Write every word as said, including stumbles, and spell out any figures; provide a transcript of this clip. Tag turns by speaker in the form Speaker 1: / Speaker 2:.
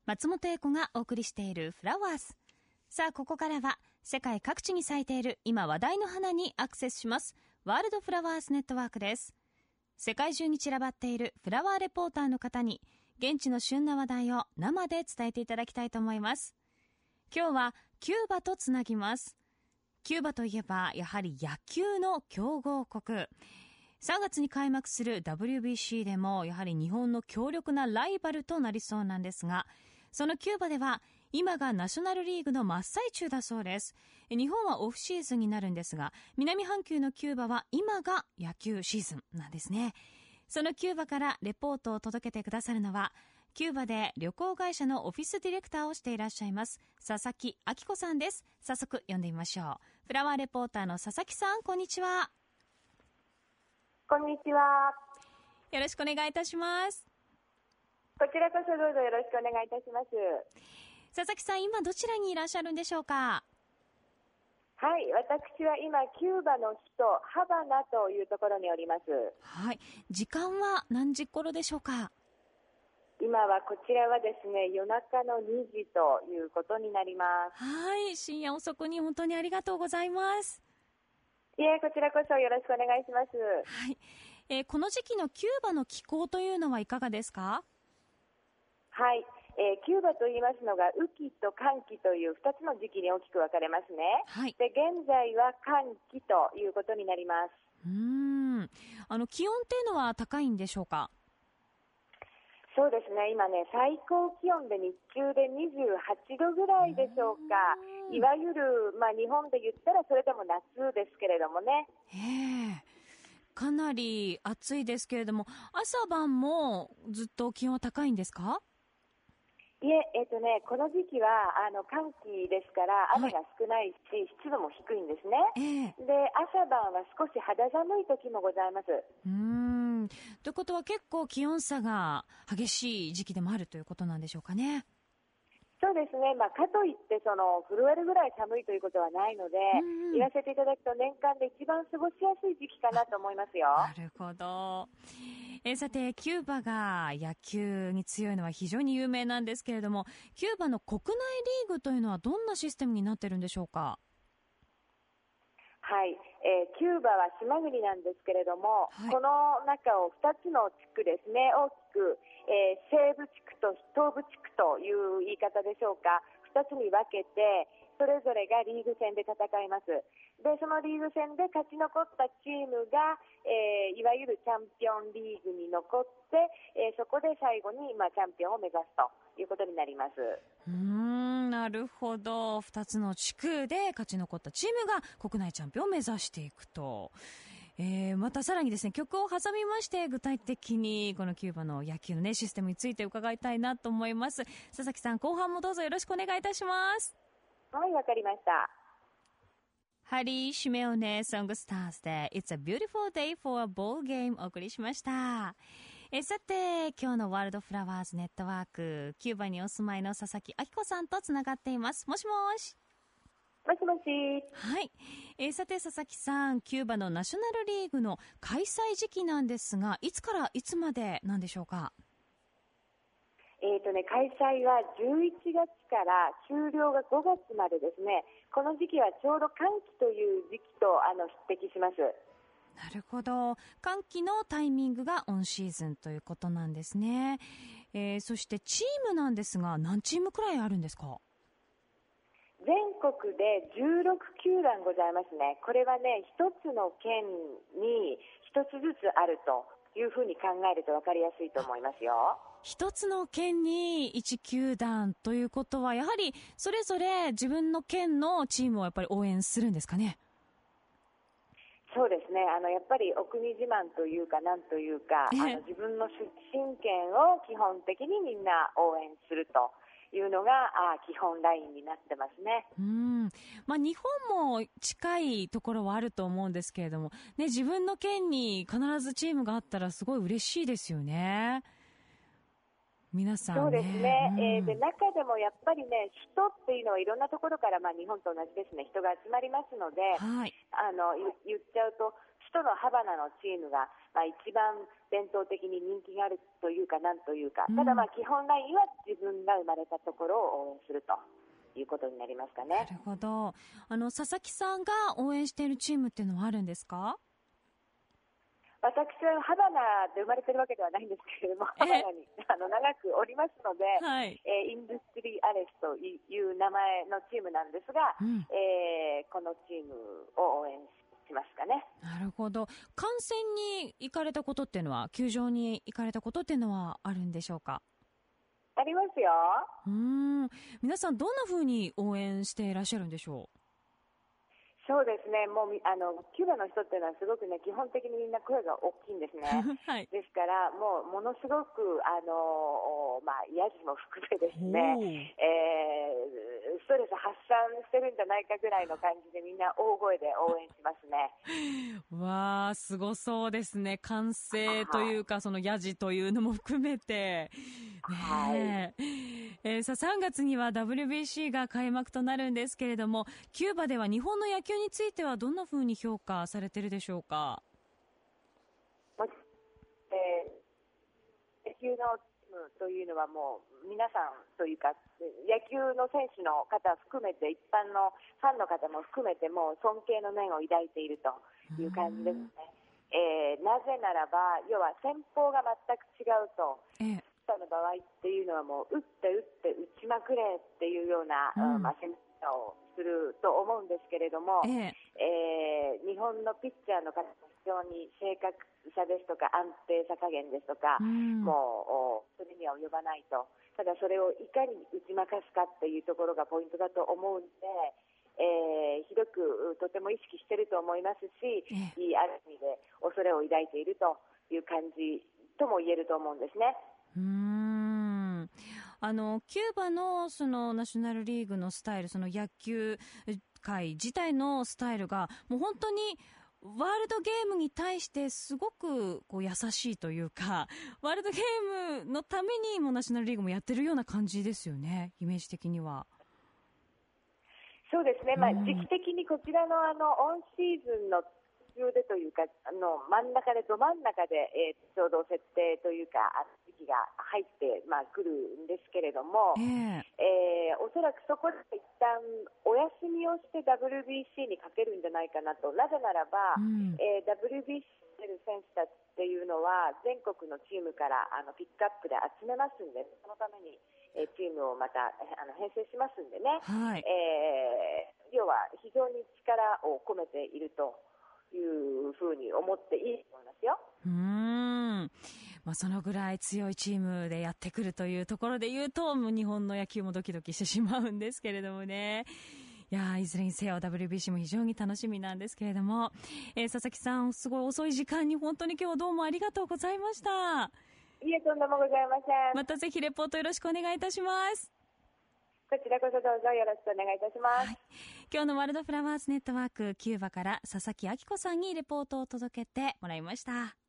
Speaker 1: 松本英子がお送りしているフラワーズ。さあ、ここからは世界各地に咲いている今話題の花にアクセスします。ワールドフラワーズネットワークです。世界中に散らばっているフラワーレポーターの方に現地の旬な話題を生で伝えていただきたいと思います。今日はキューバとつなぎます。キューバといえばやはり野球の強豪国。さんがつに開幕する ダブリュービーシー でもやはり日本の強力なライバルとなりそうなんですが、そのキューバでは今がナショナルリーグの真っ最中だそうです。日本はオフシーズンになるんですが、南半球のキューバは今が野球シーズンなんですね。そのキューバからレポートを届けてくださるのは、キューバで旅行会社のオフィスディレクターをしていらっしゃいます佐々木明子さんです。早速読んでみましょう。フラワーレポーターの佐々木さん、こんにちは。
Speaker 2: こんにちは。
Speaker 1: よろしくお願いいたします。
Speaker 2: こちらこそどうぞよろしくお願いいたします。
Speaker 1: 佐々木さん、今どちらにいらっしゃるんでしょうか？
Speaker 2: はい、私は今キューバの首都ハバナというところにおります。
Speaker 1: はい、時間は何時頃でしょうか？
Speaker 2: 今はこちらはですね、夜中のにじということになります。
Speaker 1: はい、深夜遅くに本当にありがとうございます。
Speaker 2: いえ、こちらこそよろしくお願いします。
Speaker 1: はい、えー、この時期のキューバの気候というのはいかがですか？
Speaker 2: はい、えー、キューバと言いますのが雨季と乾季というふたつの時期に大きく分かれますね。
Speaker 1: はい、
Speaker 2: で現在は乾季ということになります。
Speaker 1: うーん、あの気温っていうのは高いんでしょうか？
Speaker 2: そうですね、今ね、最高気温で日中でにじゅうはちどぐらいでしょうか。いわゆる、まあ、日本で言ったらそれでも夏ですけれどもね。
Speaker 1: へえ、かなり暑いですけれども、朝晩もずっと気温は高いんですか？
Speaker 2: いえ、えっとね、この時期はあの乾季ですから雨が少ないし、はい、湿度も低いんですね、えー、で朝晩は少し肌寒い時もございます。
Speaker 1: うーん、ということは結構気温差が激しい時期でもあるということなんでしょうかね。
Speaker 2: そうですね、まあ、かといってその震えるぐらい寒いということはないので、うんうん、言わせていただくと年間で一番過ごしやすい時期かなと思いますよ。
Speaker 1: なるほど。えさて、キューバが野球に強いのは非常に有名なんですけれども、キューバの国内リーグというのはどんなシステムになってるんでしょうか？
Speaker 2: はい、えー、キューバは島国なんですけれども、はい、この中をふたつの地区ですね、大きく、えー、西部地区と東部地区という言い方でしょうか、ふたつに分けてそれぞれがリーグ戦で戦います。でそのリーグ戦で勝ち残ったチームが、えー、いわゆるチャンピオンリーグに残って、えー、そこで最後に、まあ、チャンピオンを目指すということになります。
Speaker 1: うーん、なるほど。ふたつの地区で勝ち残ったチームが国内チャンピオンを目指していくと、えー、またさらにですね、曲を挟みまして具体的にこのキューバの野球の、ね、システムについて伺いたいなと思います。佐々木さん、後半もどうぞよろしくお願いいたします。
Speaker 2: はい、わかりました。
Speaker 1: ハリー・シメオネ・ソングスターズで It's a beautiful day for a ball game お送りしました。えさて、今日のワールドフラワーズネットワーク、キューバにお住まいの佐々木明子さんとつながっています。もしもし。
Speaker 2: もしもし。
Speaker 1: はい、えー、さて佐々木さん、キューバのナショナルリーグの開催時期なんですが、いつからいつまでなんでしょうか？
Speaker 2: えーとね、開催はじゅういちがつから終了がごがつまでですね。この時期はちょうど乾季という時期とあの匹敵します。
Speaker 1: なるほど。乾季のタイミングがオンシーズンということなんですね。えー、そしてチームなんですが、何チームくらいあるんですか？
Speaker 2: 全国でじゅうろくきゅうだんございますね。これはね、一つの県に一つずつあるというふうに考えると分かりやすいと思いますよ。
Speaker 1: 一つの県にいち球団ということは、やはりそれぞれ自分の県のチームをやっぱり応援するんですかね？
Speaker 2: そうですね、あのやっぱりお国自慢というかなんというか、あの自分の出身県を基本的にみんな応援するというのがあ基本ラインになってますね。
Speaker 1: うん、まあ、日本も近いところはあると思うんですけれども、ね、自分の県に必ずチームがあったらすごい嬉しいですよね。 皆さんね。
Speaker 2: そうですね、
Speaker 1: うん、
Speaker 2: えー、で中でもやっぱりね、人っていうのはいろんなところから、まあ、日本と同じですね、人が集まりますので、
Speaker 1: はい、
Speaker 2: あの言っちゃうと、首都のハバナのチームが、まあ、一番伝統的に人気があるというか、なんというか、ただ、まあ、基本ラインは自分が生まれたところを応援するということになりますかね。
Speaker 1: なるほど。あの佐々木さんが応援しているチームっていうのはあるんですか？
Speaker 2: 私はハバナで生まれてるわけではないんですけれども、ハバナにあの長くおりますので、
Speaker 1: はい、
Speaker 2: えー、インダストリーアレスという名前のチームなんですが、うん、えー、このチームを応援しますかね。
Speaker 1: なるほど。観戦に行かれたことっていうのは、球場に行かれたことっていうのはあるんでしょうか？
Speaker 2: ありますよ。
Speaker 1: うーん、皆さんどんな風に応援していらっしゃるんでしょう？
Speaker 2: そうですね、もうあのキューバの人っていうのはすごくね、基本的にみんな声が大きいんですね。はい、ですからもうものすごくあの、まあ、ヤジも含めですね、えー、ストレス発散してるんじゃないかぐらいの感じでみんな大声で応援しますね。
Speaker 1: わー、すごそうですね。歓声というか、そのヤジというのも含めて、ね
Speaker 2: はい、
Speaker 1: えー、ささんがつには ダブリュービーシー が開幕となるんですけれども、キューバでは日本の野球についてはどんな風に評価されているでしょうか？
Speaker 2: えー、野球のチームというのはもう皆さんというか、野球の選手の方含めて一般のファンの方も含めてもう尊敬の念を抱いているという感じですね。えー、なぜならば要は戦法が全く違うと、ええ、の場合っていうのはもう打って打って打ちまくれっていうような、うん、まあ、戦法をすると思うんですけれども、えええー、日本のピッチャーの方も非常に正確さですとか安定さ加減ですとか、うん、もうそれには及ばないと。ただそれをいかに打ち負かすかっていうところがポイントだと思うんで、えー、ひどくとても意識していると思いますし、ええ、ある意味で恐れを抱いているという感じとも言えると思うんですね。
Speaker 1: うーん、あのキューバのそのナショナルリーグのスタイル、その野球界自体のスタイルがもう本当にワールドゲームに対してすごくこう優しいというか、ワールドゲームのためにもナショナルリーグもやってるような感じですよね、イメージ的には。
Speaker 2: そうですね、まあ、時期的にこちらのあのオンシーズンの途中でというか、あの真ん中でど真ん中で、えー、ちょうど設定というか時期が入って、まあ、来るんですけれども、えーえー、おそらくそこで一旦お休みをして ダブリュービーシー にかけるんじゃないかなと。なぜならば、うん、えー、ダブリュービーシー に出る選手たちっていうのは全国のチームからあのピックアップで集めますんで、そのためにチームをまたあの編成しますんでね、はい、えー、要は非常に力を込めているというふうに思っていいと思いますよ。
Speaker 1: うーん、まあ、そのぐらい強いチームでやってくるというところで言うと、もう日本の野球もドキドキしてしまうんですけれどもね。いや、いずれにせよ ダブリュービーシー も非常に楽しみなんですけれども、えー、佐々木さん、すごい遅い時間に本当に今日はどうもありがとうございました。
Speaker 2: いえ、とんでもございません。
Speaker 1: またぜひレポートよろしくお願いいたします。
Speaker 2: こちらこそどうぞよろしくお願いいたします。はい、
Speaker 1: 今日のワールドフラワーズネットワークキューバから佐々木明子さんにレポートを届けてもらいました。